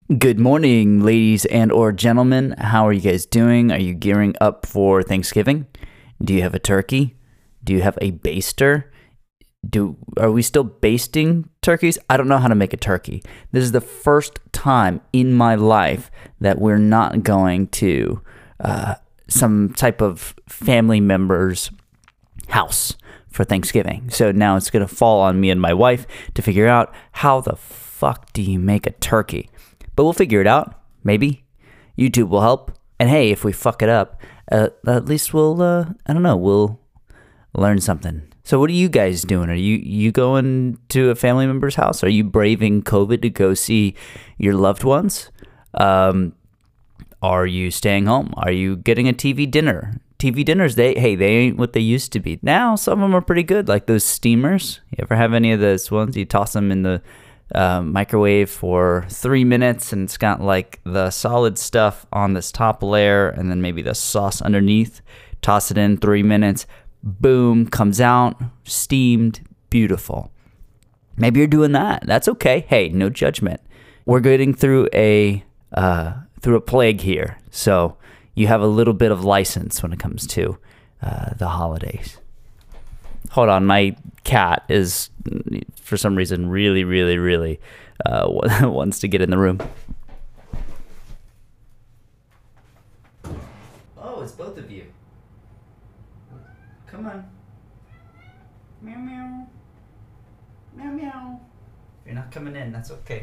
Good morning, ladies and or gentlemen. How are you guys doing? Are you gearing up for Thanksgiving? Do you have a turkey? Do you have a baster? Are we still basting turkeys? I don't know how to make a turkey. This is the first time in my life that we're not going to some type of family member's house for Thanksgiving. So now it's going to fall on me and my wife to figure out how the fuck do you make a turkey? But we'll figure it out. Maybe. YouTube will help. And hey, if we fuck it up, at least we'll, we'll learn something. So what are you guys doing? Are you going to a family member's house? Are you braving COVID to go see your loved ones? Are you staying home? Are you getting a TV dinner? TV dinners, they ain't what they used to be. Now, some of them are pretty good, like those steamers. You ever have any of those ones? You toss them in the microwave for 3 minutes and it's got like the solid stuff on this top layer and then maybe the sauce underneath. Toss it in 3 minutes, boom, comes out steamed, beautiful. Maybe you're doing that. That's okay. Hey, no judgment. We're getting through a plague here, so you have a little bit of license when it comes to the holidays. Hold on, my cat is, for some reason, really wants to get in the room. Oh, it's both of you. Come on. Meow, meow. Meow, meow. If you're not coming in, that's okay.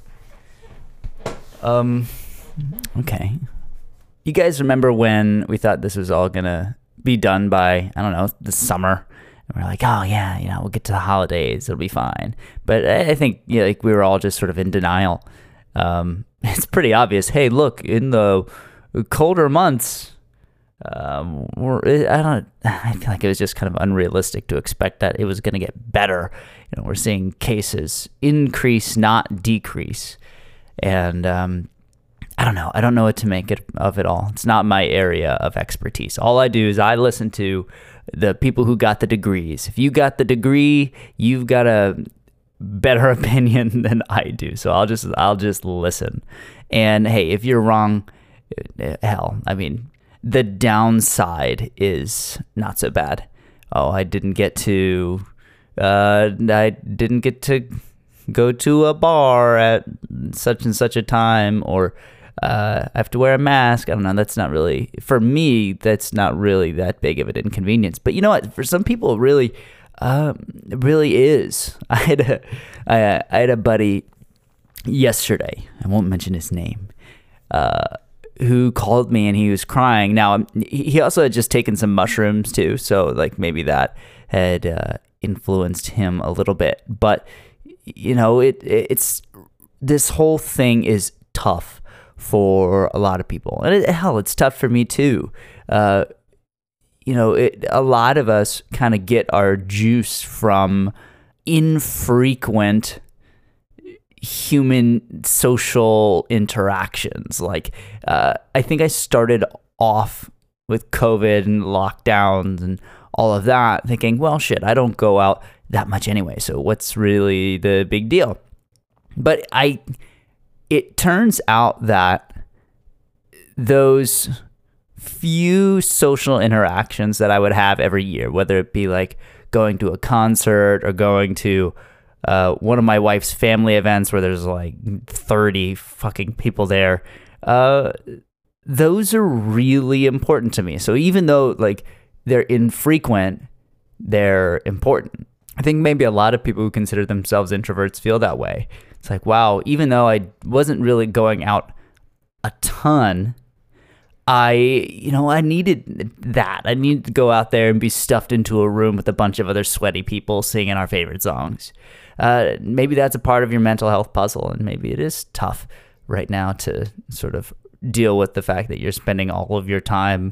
Okay. You guys remember when we thought this was all gonna be done by, I don't know, the summer? And we're like, oh yeah, we'll get to the holidays, it'll be fine. But I think like we were all just sort of in denial. It's pretty obvious. Hey, look, in the colder months, I feel like it was just kind of unrealistic to expect that it was going to get better. We're seeing cases increase, not decrease, and I don't know. I don't know what to make of it all. It's not my area of expertise. All I do is I listen to the people who got the degrees. If you got the degree, you've got a better opinion than I do. So I'll just listen. And hey, if you're wrong, hell, I mean, the downside is not so bad. Oh, I didn't get to go to a bar at such and such a time, or I have to wear a mask. I don't know. That's not really, for me, that's not really that big of an inconvenience. But you know what? For some people, it really is. I had a buddy yesterday, I won't mention his name, who called me and he was crying. Now, he also had just taken some mushrooms too. So like maybe that had influenced him a little bit. But, it's this whole thing is tough for a lot of people, and it's tough for me too. A lot of us kind of get our juice from infrequent human social interactions. Like, I think I started off with COVID and lockdowns and all of that thinking, well, shit, I don't go out that much anyway, so what's really the big deal? But it turns out that those few social interactions that I would have every year, whether it be like going to a concert or going to one of my wife's family events where there's like 30 fucking people there, those are really important to me. So even though like they're infrequent, they're important. I think maybe a lot of people who consider themselves introverts feel that way. It's like, wow, even though I wasn't really going out a ton, I needed that. I needed to go out there and be stuffed into a room with a bunch of other sweaty people singing our favorite songs. Maybe that's a part of your mental health puzzle, and maybe it is tough right now to sort of deal with the fact that you're spending all of your time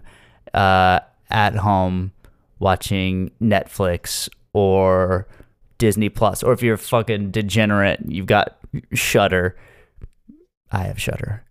at home watching Netflix or Disney Plus, or if you're a fucking degenerate, you've got Shudder. I have Shudder.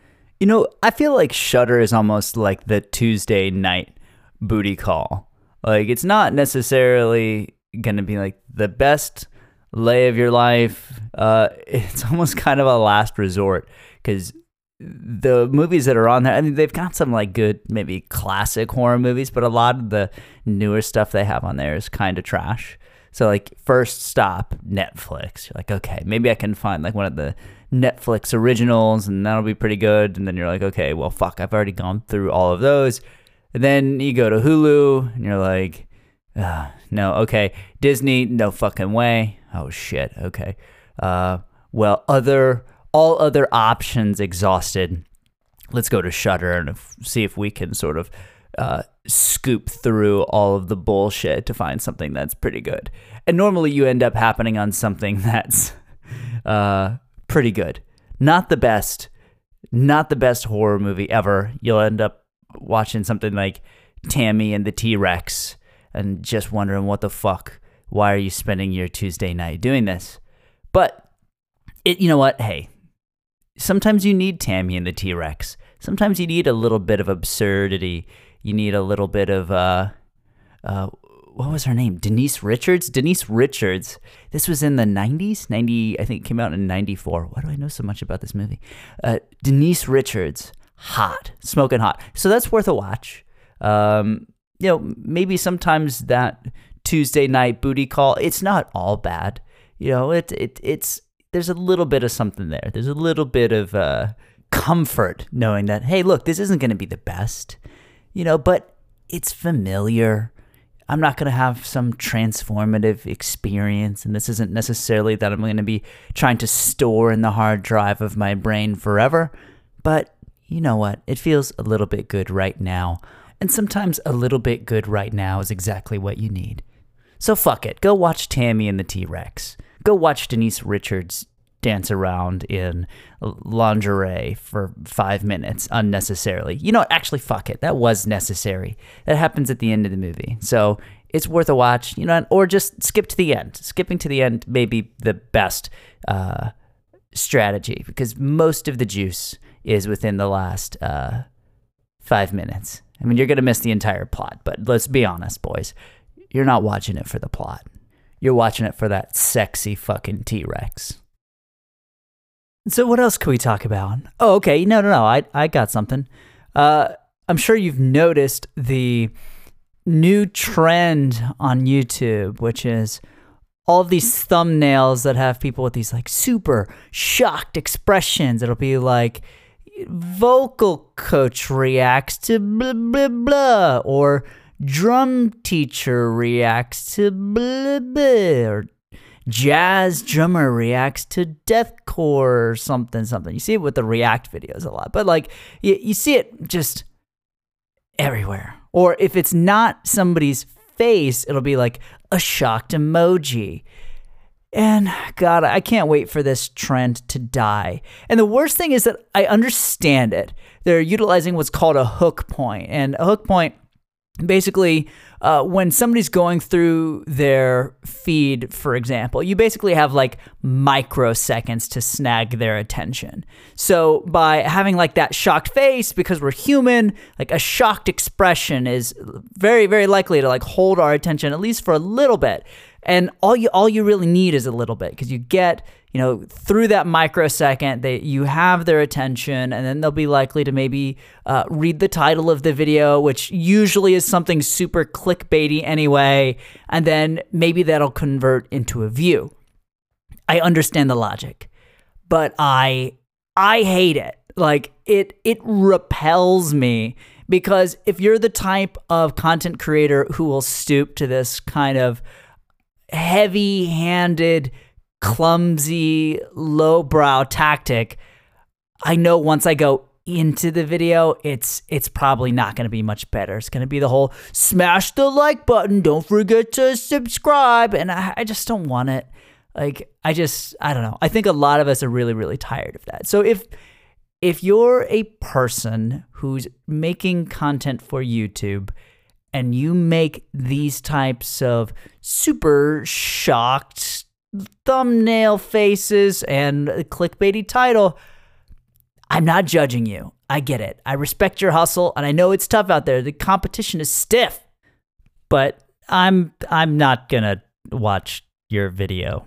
I feel like Shudder is almost like the Tuesday night booty call. Like, it's not necessarily gonna be like the best lay of your life. It's almost kind of a last resort because the movies that are on there, I mean, they've got some like good, maybe classic horror movies, but a lot of the newer stuff they have on there is kind of trash. So like first stop, Netflix. You're like, okay, maybe I can find like one of the Netflix originals and that'll be pretty good. And then you're like, okay, well, fuck, I've already gone through all of those. And then you go to Hulu and you're like, no, okay. Disney, no fucking way. Oh shit, okay. Well, all other options exhausted. Let's go to Shudder and see if we can sort of scoop through all of the bullshit to find something that's pretty good. And normally you end up happening on something that's pretty good. Not the best horror movie ever. You'll end up watching something like Tammy and the T-Rex and just wondering what the fuck, why are you spending your Tuesday night doing this? But you know what? Hey, sometimes you need Tammy and the T-Rex. Sometimes you need a little bit of absurdity. You need a little bit of, what was her name? Denise Richards? Denise Richards. This was in the 90s? I think it came out in 94. Why do I know so much about this movie? Denise Richards. Hot. Smoking hot. So that's worth a watch. Maybe sometimes that Tuesday night booty call, it's not all bad. It's there's a little bit of something there. There's a little bit of comfort knowing that, hey, look, this isn't going to be the best, but it's familiar. I'm not going to have some transformative experience, and this isn't necessarily that I'm going to be trying to store in the hard drive of my brain forever, but you know what? It feels a little bit good right now, and sometimes a little bit good right now is exactly what you need. So fuck it. Go watch Tammy and the T-Rex. Go watch Denise Richards dance around in lingerie for 5 minutes unnecessarily. Actually, fuck it. That was necessary. That happens at the end of the movie. So it's worth a watch, or just skip to the end. Skipping to the end may be the best strategy because most of the juice is within the last 5 minutes. I mean, you're going to miss the entire plot, but let's be honest, boys. You're not watching it for the plot. You're watching it for that sexy fucking T-Rex. So what else can we talk about? Oh, okay. No. I got something. I'm sure you've noticed the new trend on YouTube, which is all of these thumbnails that have people with these like super shocked expressions. It'll be like, vocal coach reacts to blah, blah, blah, or drum teacher reacts to blah, blah, or jazz drummer reacts to deathcore or something. You see it with the react videos a lot, but like you see it just everywhere. Or if it's not somebody's face, it'll be like a shocked emoji. And God, I can't wait for this trend to die. And the worst thing is that I understand it. They're utilizing what's called a hook point. And a hook point, basically, when somebody's going through their feed, for example, you basically have like microseconds to snag their attention. So by having like that shocked face, because we're human, like a shocked expression is very, very likely to like hold our attention at least for a little bit. And all you really need is a little bit, because you get, through that microsecond, you have their attention, and then they'll be likely to maybe read the title of the video, which usually is something super clickbaity anyway, and then maybe that'll convert into a view. I understand the logic, but I hate it. Like it repels me, because if you're the type of content creator who will stoop to this kind of heavy-handed, clumsy, lowbrow tactic, I know once I go into the video, it's probably not going to be much better. It's going to be the whole smash the like button, don't forget to subscribe, and I just don't want it. Like, I don't know. I think a lot of us are really, really tired of that. So if you're a person who's making content for YouTube and you make these types of super shocked thumbnail faces and a clickbaity title, I'm not judging you. I get it. I respect your hustle, and I know it's tough out there. The competition is stiff, but I'm not gonna watch your video.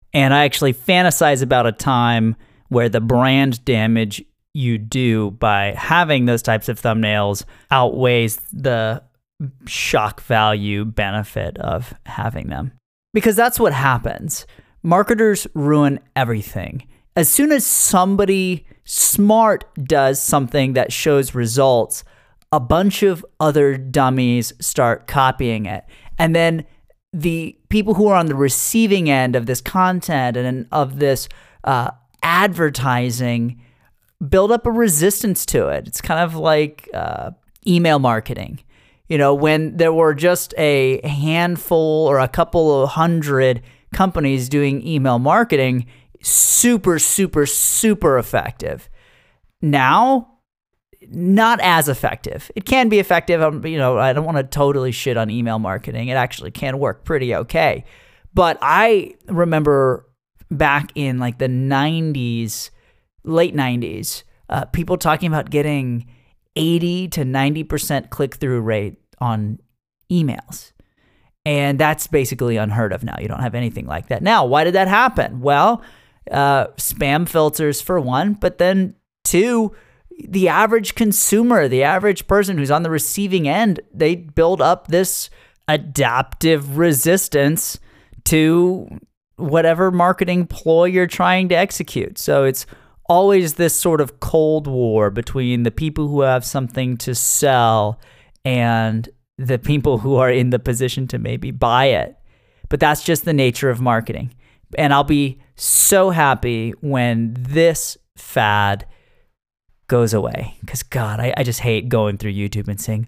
And I actually fantasize about a time where the brand damage you do by having those types of thumbnails outweighs the shock value benefit of having them. Because that's what happens. Marketers ruin everything. As soon as somebody smart does something that shows results, a bunch of other dummies start copying it. And then the people who are on the receiving end of this content and of this advertising build up a resistance to it. It's kind of like email marketing. You know, when there were just a handful or a couple of hundred companies doing email marketing, super, super, super effective. Now, not as effective. It can be effective. I don't want to totally shit on email marketing. It actually can work pretty okay. But I remember back in like the 90s, late 90s, people talking about getting 80 to 90% click-through rate on emails. And that's basically unheard of now. You don't have anything like that. Now, why did that happen? Well, spam filters for one, but then two, the average consumer, the average person who's on the receiving end, they build up this adaptive resistance to whatever marketing ploy you're trying to execute. So it's always this sort of cold war between the people who have something to sell and the people who are in the position to maybe buy it. But that's just the nature of marketing. And I'll be so happy when this fad goes away. Because God, I just hate going through YouTube and saying,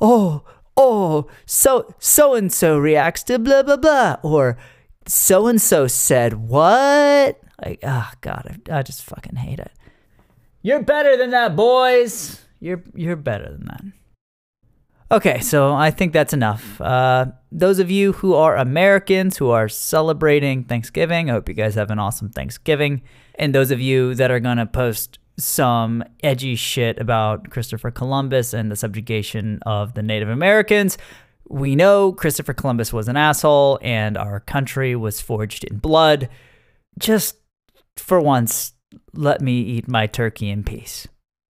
so-and-so reacts to blah, blah, blah. Or so-and-so said what? Like, oh God, I just fucking hate it. You're better than that, boys. You're better than that. Okay, so I think that's enough. Those of you who are Americans who are celebrating Thanksgiving, I hope you guys have an awesome Thanksgiving. And those of you that are going to post some edgy shit about Christopher Columbus and the subjugation of the Native Americans, we know Christopher Columbus was an asshole and our country was forged in blood. Just for once, let me eat my turkey in peace.